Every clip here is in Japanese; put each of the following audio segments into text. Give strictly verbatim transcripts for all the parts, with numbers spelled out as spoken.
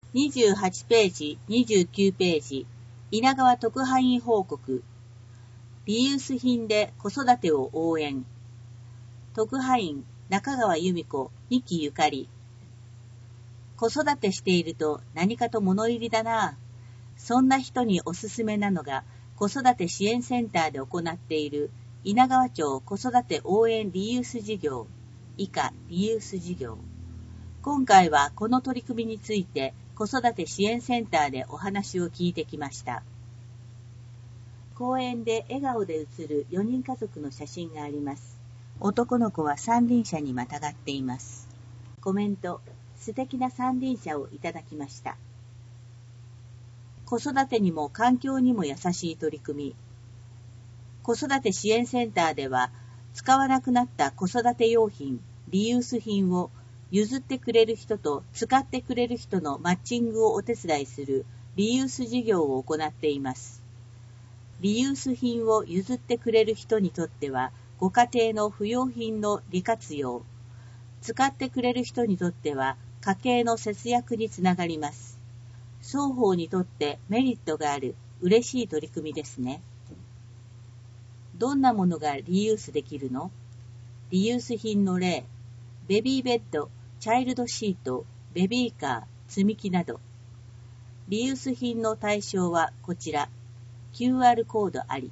にじゅうはちページ、にじゅうきゅうページ、稲川特派員報告。リユース品で子育てを応援。特派員、中川由美子、二木ゆかり。子育てしていると何かと物入りだな。そんな人におすすめなのが、子育て支援センターで行っている稲川町子育て応援リユース事業、以下リユース事業。今回はこの取り組みについて子育て支援センターでお話を聞いてきました。公園で笑顔で写るよにん家族の写真があります。男の子は三輪車にまたがっています。コメント、素敵な三輪車をいただきました。子育てにも環境にも優しい取り組み。子育て支援センターでは、使わなくなった子育て用品、リユース品を譲ってくれる人と使ってくれる人のマッチングをお手伝いするリユース事業を行っています。リユース品を譲ってくれる人にとっては、ご家庭の不要品の利活用。使ってくれる人にとっては、家計の節約につながります。双方にとってメリットがある嬉しい取り組みですね。どんなものがリユースできるの？リユース品の例、ベビーベッド、チャイルドシート、ベビーカー、積み木など。リユース品の対象はこちら、キューアール コードあり。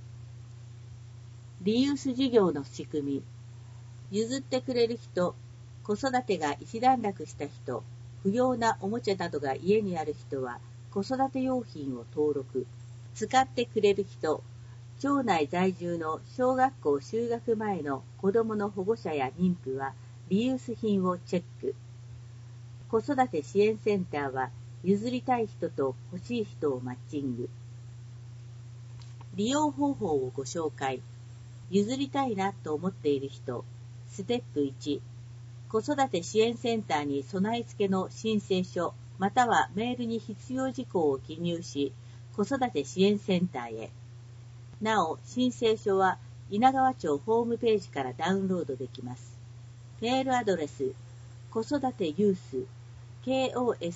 リユース事業の仕組み、譲ってくれる人、子育てが一段落した人、不要なおもちゃなどが家にある人は子育て用品を登録。使ってくれる人、町内在住の小学校就学前の子どもの保護者や妊婦はリユース品をチェック。子育て支援センターは譲りたい人と欲しい人をマッチング。利用方法をご紹介。譲りたいなと思っている人。ステップいち、子育て支援センターに備え付けの申請書またはメールに必要事項を記入し、子育て支援センターへ。なお、申請書は稲川町ホームページからダウンロードできます。メールアドレス、子育てユース、コソダ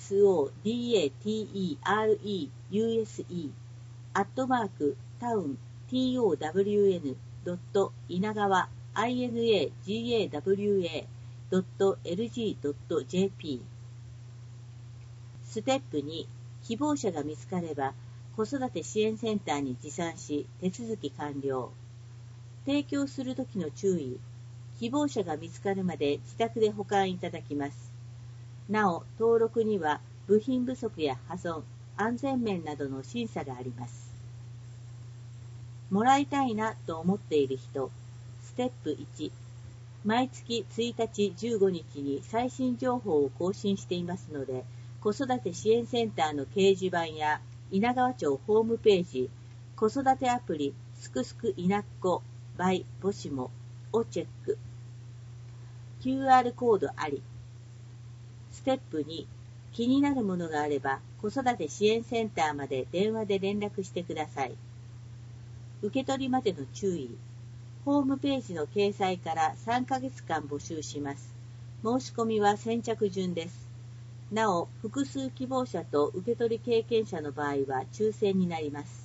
テアットマークタウントウンドット稲川イナガワドットエルジードットジェーピー。ステップに、希望者が見つかれば子育て支援センターに持参し手続き完了。提供するときの注意、希望者が見つかるまで自宅で保管いただきます。なお、登録には部品不足や破損、安全面などの審査があります。もらいたいなと思っている人。ステップいち、毎月ついたちじゅうごにちに最新情報を更新していますので、子育て支援センターの掲示板や稲川町ホームページ、子育てアプリすくすくいなっこ by ぼしもをチェック。キューアール コードあり。ステップに、気になるものがあれば子育て支援センターまで電話で連絡してください。受け取りまでの注意。ホームページの掲載からさんかげつかん募集します。申し込みは先着順です。なお、複数希望者と受け取り経験者の場合は抽選になります。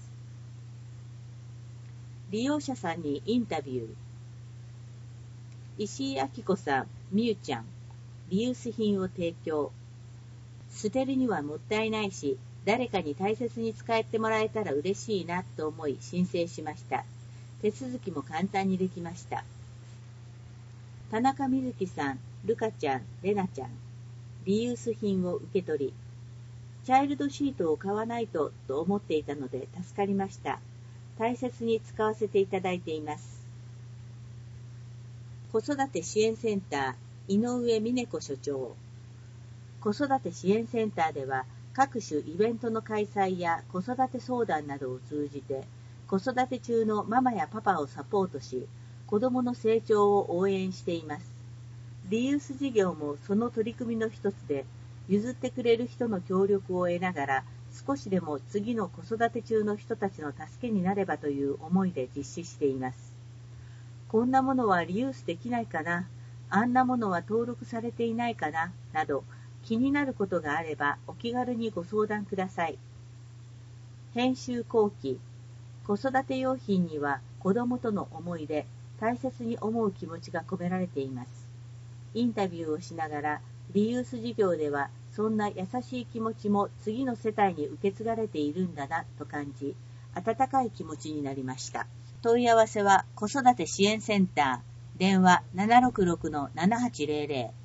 利用者さんにインタビュー。石井明子さん、みゆちゃん、リユース品を提供。捨てるにはもったいないし、誰かに大切に使ってもらえたら嬉しいなと思い申請しました。手続きも簡単にできました。田中みずきさん、るかちゃん、れなちゃん、リユース品を受け取り、チャイルドシートを買わないとと思っていたので助かりました。大切に使わせていただいています。子育て支援センター、井上美音子所長。子育て支援センターでは、各種イベントの開催や子育て相談などを通じて、子育て中のママやパパをサポートし、子どもの成長を応援しています。リユース事業もその取り組みの一つで、譲ってくれる人の協力を得ながら、少しでも次の子育て中の人たちの助けになればという思いで実施しています。こんなものはリユースできないかな、あんなものは登録されていないかな、など、 気になることがあればお気軽にご相談ください。編集後期。子育て用品には子供との思い出、大切に思う気持ちが込められています。インタビューをしながら、リユース事業ではそんな優しい気持ちも次の世帯に受け継がれているんだなと感じ、温かい気持ちになりました。問い合わせは子育て支援センター、電話 ななろくろくのななはちぜろぜろ